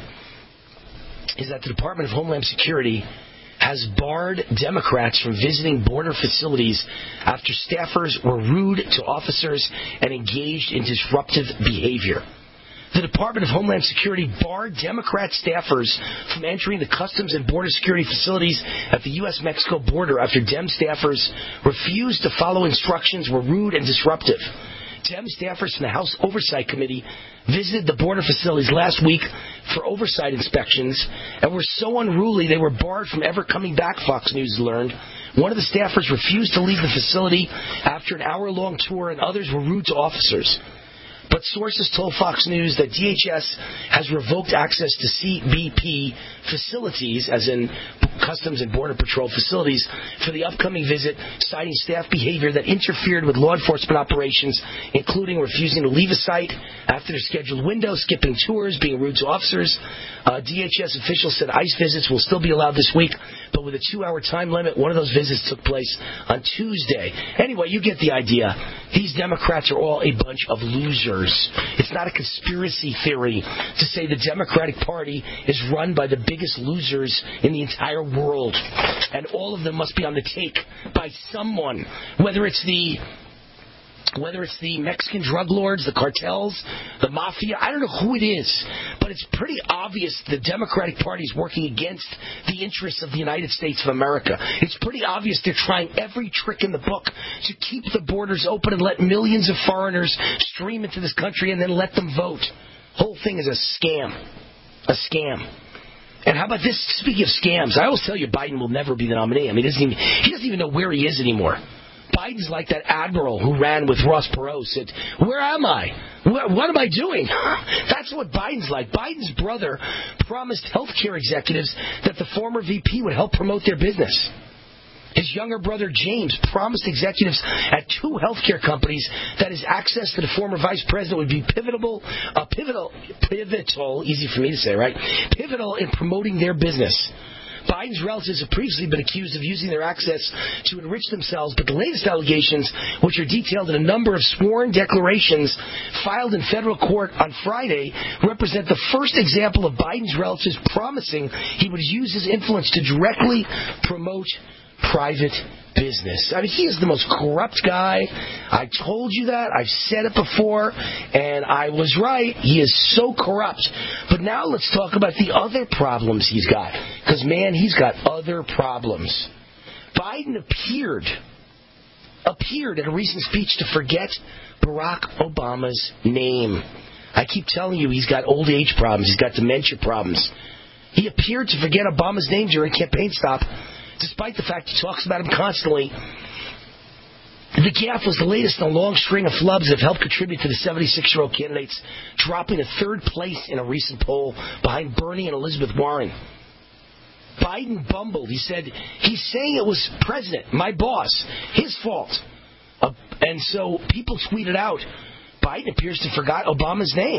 is that the Department of Homeland Security has barred Democrats from visiting border facilities after staffers were rude to officers and engaged in disruptive behavior. The Department of Homeland Security barred Democrat staffers from entering the Customs and Border Security facilities at the U S Mexico border after Dem staffers refused to follow instructions, were rude and disruptive. Dem staffers from the House Oversight Committee visited the border facilities last week for oversight inspections and were so unruly they were barred from ever coming back, Fox News learned. One of the staffers refused to leave the facility after an hour-long tour, and others were rude to officers. but sources told Fox News that D H S has revoked access to C B P facilities, as in Customs and Border Patrol facilities, for the upcoming visit, citing staff behavior that interfered with law enforcement operations, including refusing to leave a site after their scheduled window, skipping tours, being rude to officers. Uh, D H S officials said ICE visits will still be allowed this week, but with a two-hour time limit. One of those visits took place on Tuesday. Anyway, you get the idea. These Democrats are all a bunch of losers. It's not a conspiracy theory to say the Democratic Party is run by the biggest losers in the entire world, and all of them must be on the take by someone, whether it's the Whether it's the Mexican drug lords, the cartels, the mafia, I don't know who it is, but it's pretty obvious the Democratic Party is working against the interests of the United States of America. It's pretty obvious they're trying every trick in the book to keep the borders open and let millions of foreigners stream into this country and then let them vote. Whole thing is a scam. A scam. And how about this? Speaking of scams, I always tell you Biden will never be the nominee. I mean, he doesn't even, he doesn't even know where he is anymore. Biden's like that admiral who ran with Ross Perot, said, where am I? What, what am I doing? That's what Biden's like. Biden's brother promised healthcare executives that the former V P would help promote their business. His younger brother James promised executives at two healthcare companies that his access to the former vice president would be pivotal, uh, pivotal, pivotal, easy for me to say, right? Pivotal in promoting their business. Biden's relatives have previously been accused of using their access to enrich themselves, but the latest allegations, which are detailed in a number of sworn declarations filed in federal court on Friday, represent the first example of Biden's relatives promising he would use his influence to directly promote private business. I mean, he is the most corrupt guy. I told you that. I've said it before, and I was right. He is so corrupt. But now let's talk about the other problems he's got. Because, man, he's got other problems. Biden appeared, appeared at a recent speech to forget Barack Obama's name. I keep telling you he's got old age problems. He's got dementia problems. He appeared to forget Obama's name during campaign stop, despite the fact he talks about him constantly. The gaffe was the latest in a long string of flubs that have helped contribute to the seventy-six-year-old candidate's dropping to third place in a recent poll behind Bernie and Elizabeth Warren. Biden bumbled. He said, he's saying it was president, my boss, his fault. Uh, and so people tweeted out, Biden appears to have forgot Obama's name.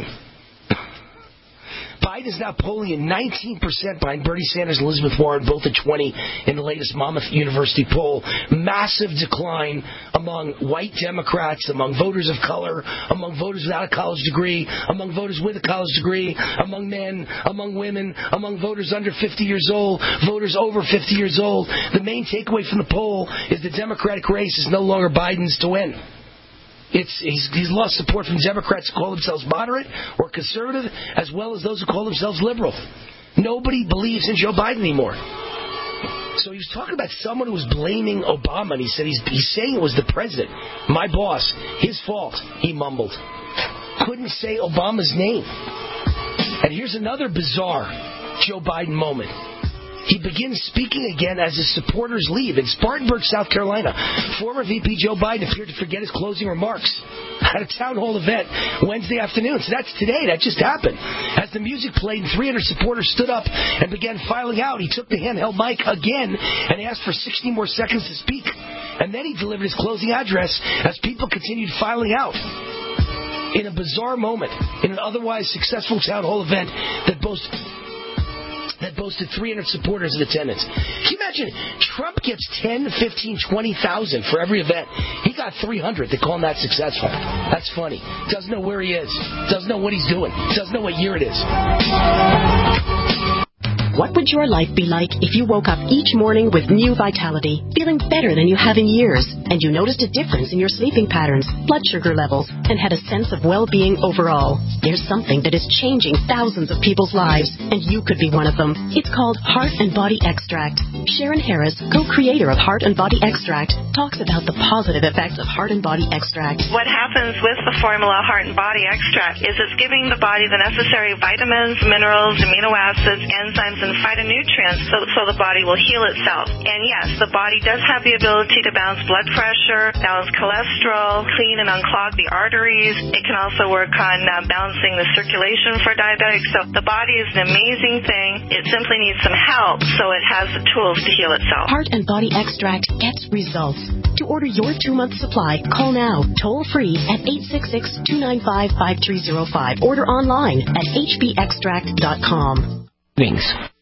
Biden is now polling at nineteen percent behind Bernie Sanders and Elizabeth Warren, both at twenty in the latest Monmouth University poll. Massive decline among white Democrats, among voters of color, among voters without a college degree, among voters with a college degree, among men, among women, among voters under fifty years old, voters over fifty years old. The main takeaway from the poll is the Democratic race is no longer Biden's to win. It's, he's, he's lost support from Democrats who call themselves moderate or conservative, as well as those who call themselves liberal. Nobody believes in Joe Biden anymore. So he was talking about someone who was blaming Obama, and he said he's, he's saying it was the president, my boss, his fault, he mumbled. Couldn't say Obama's name. And here's another bizarre Joe Biden moment. He begins speaking again as his supporters leave. In Spartanburg, South Carolina, former V P Joe Biden appeared to forget his closing remarks at a town hall event Wednesday afternoon. So that's today. That just happened. As the music played and three hundred supporters stood up and began filing out, he took the handheld mic again and asked for sixty more seconds to speak. And then he delivered his closing address as people continued filing out. In a bizarre moment, in an otherwise successful town hall event that boasted... that boasted three hundred supporters in attendance. Can you imagine? Trump gets ten, fifteen, twenty thousand for every event. He got three hundred. They call him that successful. That's funny. Doesn't know where he is. Doesn't know what he's doing. Doesn't know what year it is. What would your life be like if you woke up each morning with new vitality, feeling better than you have in years, and you noticed a difference in your sleeping patterns, blood sugar levels, and had a sense of well-being overall? There's something that is changing thousands of people's lives, and you could be one of them. It's called Heart and Body Extract. Sharon Harris, co-creator of Heart and Body Extract, talks about the positive effects of Heart and Body Extract. What happens with the formula Heart and Body Extract is it's giving the body the necessary vitamins, minerals, amino acids, enzymes, and phytonutrients so, so the body will heal itself. And yes, the body does have the ability to bounce blood pressure, balance cholesterol, clean and unclog the arteries. It can also work on uh, balancing the circulation for diabetics. So the body is an amazing thing. It simply needs some help, so it has the tools to heal itself. Heart and Body Extract gets results. To order your two-month supply, call now, toll-free at eight six six, two nine five, five three zero five. Order online at h b extract dot com. Things.